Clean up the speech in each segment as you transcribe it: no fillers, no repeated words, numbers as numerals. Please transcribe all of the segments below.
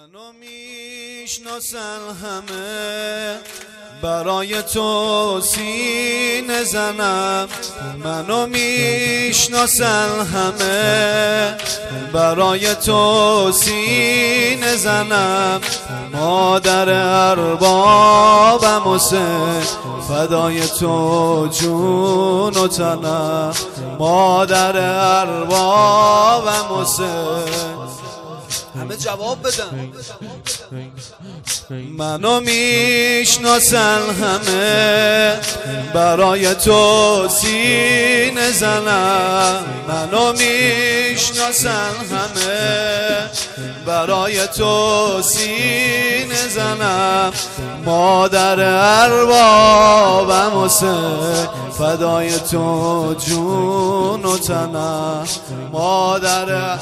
منو میشناسن همه، برای تو سینه زنم. منو میشناسن همه، برای تو سینه زنم. مادر اربابم حسین، فدای تو جون و تنم. مادر اربابم حسین، همه جواب بدن. منو میشناسن همه، برای تو سینه زنم. منو میشناسن همه، برای تو سینه زنم. مادر اربابم حسین، فدای تو جون و تنم. مادر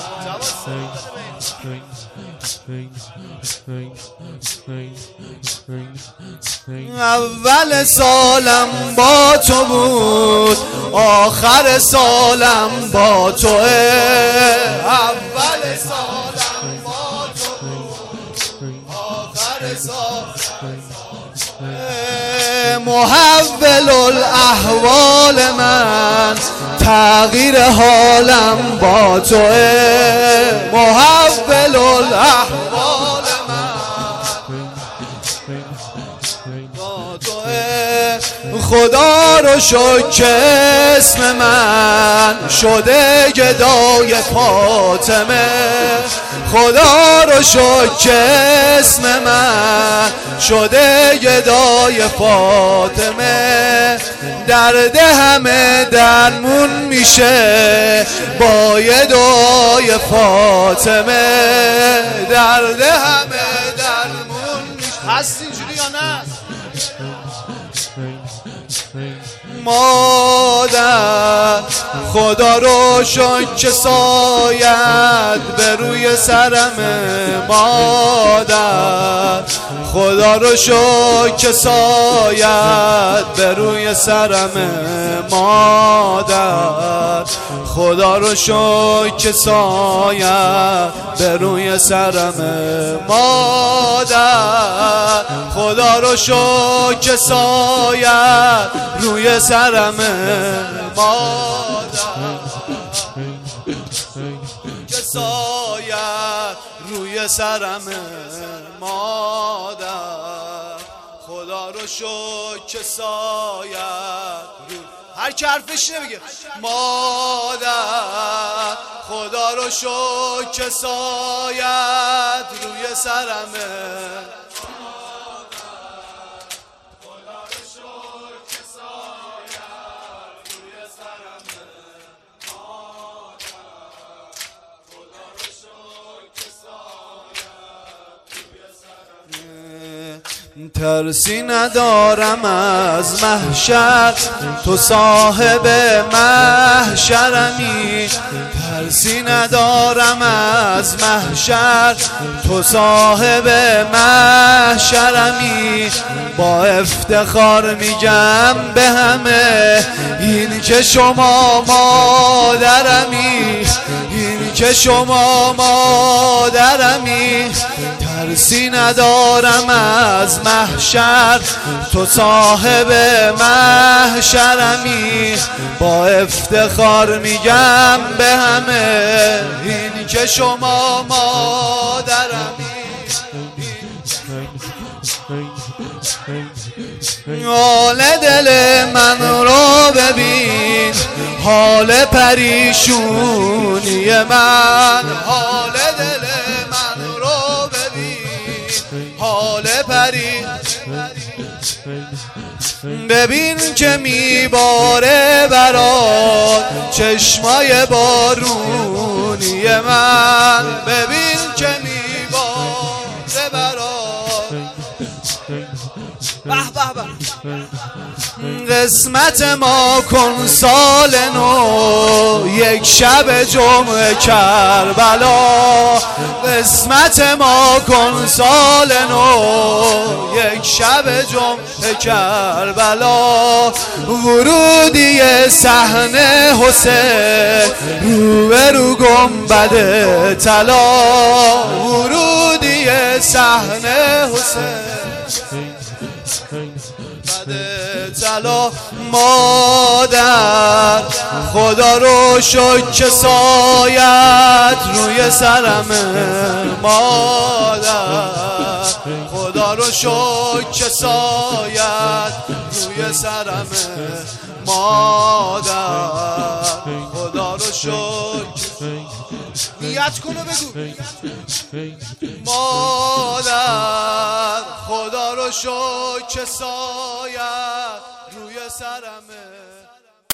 اول سالم با تو بود، آخر سالم با توه. اول سالم با تو بود، آخر سالم محول الاحوال من، تغییر حالم با توه. محول الاحوال من با توه. خدا رو شکر اسم من شده گدای فاطمه. خدا رو شکر اسم من شده گدای فاطمه. درد همه درمون میشه با یه دعای فاطمه. درد همه درمون میشه. هست اینجوری یا نه؟ مادر خدا رو شکر سایت به روی سرمه. مادر خدا رو شکر سایت به روی سرمه. مادر خدا رو شکر سایت به روی سرمه. مادر خدا رو شکر سایت روی سرمه. مادر که سایت روی سرمه. مادر خدا رو شکر سایت روی. هر کی حرفش نمیگه. مادر خدا رو شکر سایت روی سرمه. ترسی ندارم از محشر، تو صاحب محشرمی. ترسی ندارم از محشر، تو صاحب محشرمی. با افتخار میگم به همه، این که شما مادرمی. این که شما مادرمی. ترسی ندارم از محشر، تو صاحب محشرمی. با افتخار میگم به همه، این که شما مادرمی. حال دل من رو ببین، حال پریشونی من. حال دل من رو ببین، حال ببین که میباره برات چشمای بارونی من. ببین که میباره برات. به به به. قسمت ما کن سال نو، یک شب جمعه کربلا. قسمت ما کن سال نو، یک شب جمعه کربلا. ورودی صحنه حسین، رو به رو گنبد طلا. ورودی صحنه حسین بده طلا مادر خدا رو شکر سایت روی سرمه مادر خدا رو شکر سایت روی سرمه مادر خدا رو شکر نیت کن و بگو مادر خدا رو شکر سایت روی سرمه